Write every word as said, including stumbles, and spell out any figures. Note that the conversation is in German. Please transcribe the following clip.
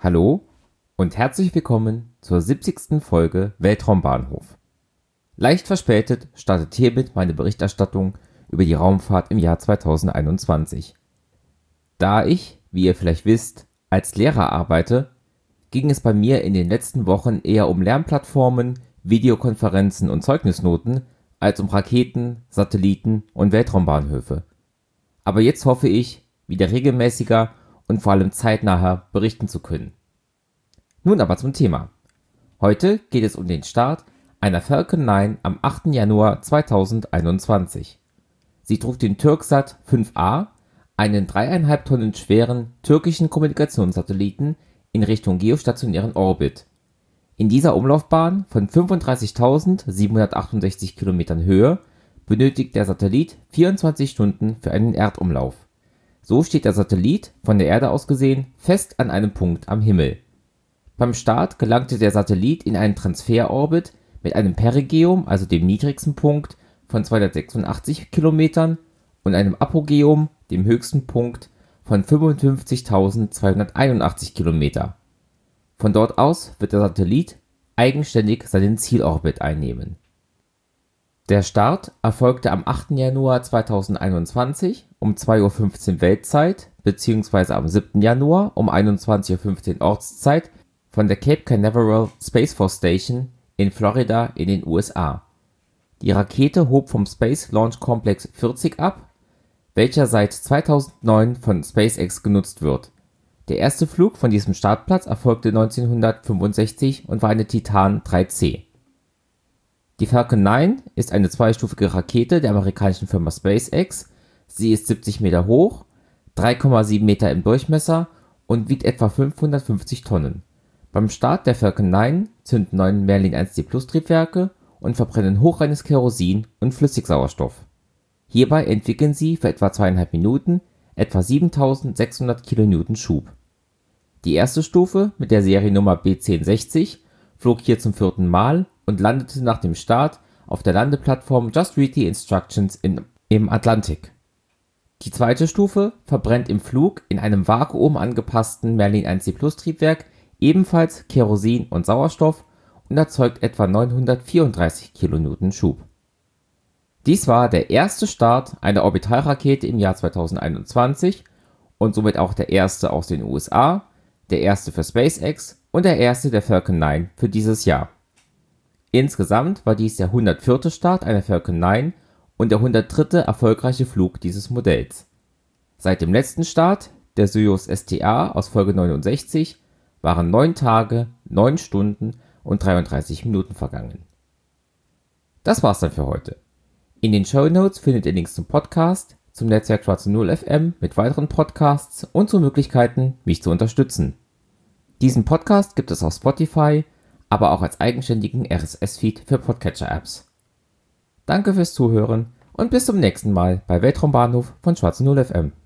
Hallo und herzlich willkommen zur siebzigsten Folge Weltraumbahnhof. Leicht verspätet startet hiermit meine Berichterstattung über die Raumfahrt im Jahr zweitausendeinundzwanzig. Da ich, wie ihr vielleicht wisst, als Lehrer arbeite, ging es bei mir in den letzten Wochen eher um Lernplattformen, Videokonferenzen und Zeugnisnoten als um Raketen, Satelliten und Weltraumbahnhöfe. Aber jetzt hoffe ich, wieder regelmäßiger und vor allem zeitnaher berichten zu können. Nun aber zum Thema. Heute geht es um den Start einer Falcon neun am achten Januar zweitausendeinundzwanzig. Sie trug den Türksat fünf A, einen dreieinhalb Tonnen schweren türkischen Kommunikationssatelliten in Richtung geostationären Orbit. In dieser Umlaufbahn von fünfunddreißigtausendsiebenhundertachtundsechzig Kilometern Höhe benötigt der Satellit vierundzwanzig Stunden für einen Erdumlauf. So steht der Satellit, von der Erde aus gesehen, fest an einem Punkt am Himmel. Beim Start gelangte der Satellit in einen Transferorbit mit einem Perigeum, also dem niedrigsten Punkt, von zweihundertsechsundachtzig Kilometern und einem Apogeum, dem höchsten Punkt, von fünfundfünfzigtausendzweihunderteinundachtzig Kilometer. Von dort aus wird der Satellit eigenständig seinen Zielorbit einnehmen. Der Start erfolgte am achten Januar zweitausendeinundzwanzig um zwei Uhr fünfzehn Weltzeit bzw. am siebten Januar um einundzwanzig Uhr fünfzehn Ortszeit von der Cape Canaveral Space Force Station in Florida in den U S A. Die Rakete hob vom Space Launch Complex vierzig ab, welcher seit zweitausendneun von SpaceX genutzt wird. Der erste Flug von diesem Startplatz erfolgte neunzehnhundertfünfundsechzig und war eine Titan drei C. Die Falcon neun ist eine zweistufige Rakete der amerikanischen Firma SpaceX. Sie ist siebzig Meter hoch, drei Komma sieben Meter im Durchmesser und wiegt etwa fünfhundertfünfzig Tonnen. Beim Start der Falcon neun zünden neun Merlin eins D Plus Triebwerke und verbrennen hochreines Kerosin und Flüssigsauerstoff. Hierbei entwickeln sie für etwa zweieinhalb Minuten etwa siebentausendsechshundert Kilonewton Schub. Die erste Stufe mit der Seriennummer B zehn sechzig flog hier zum vierten Mal und landete nach dem Start auf der Landeplattform Just Read the Instructions in, im Atlantik. Die zweite Stufe verbrennt im Flug in einem Vakuum angepassten Merlin eins D Plus Triebwerk ebenfalls Kerosin und Sauerstoff und erzeugt etwa neunhundertvierunddreißig Kilonewton Schub. Dies war der erste Start einer Orbitalrakete im Jahr zweitausendeinundzwanzig und somit auch der erste aus den U S A, der erste für SpaceX und der erste der Falcon neun für dieses Jahr. Insgesamt war dies der hundertvierte Start einer Falcon neun und der hundertdritte erfolgreiche Flug dieses Modells. Seit dem letzten Start, der Soyuz S T A aus Folge neunundsechzig, waren neun Tage, neun Stunden und dreiunddreißig Minuten vergangen. Das war's dann für heute. In den Shownotes findet ihr Links zum Podcast, zum Netzwerk Schwarze Null F M mit weiteren Podcasts und zu Möglichkeiten, mich zu unterstützen. Diesen Podcast gibt es auf Spotify, aber auch als eigenständigen R S S-Feed für Podcatcher-Apps. Danke fürs Zuhören und bis zum nächsten Mal bei Weltraumbahnhof von Schwarze Null F M.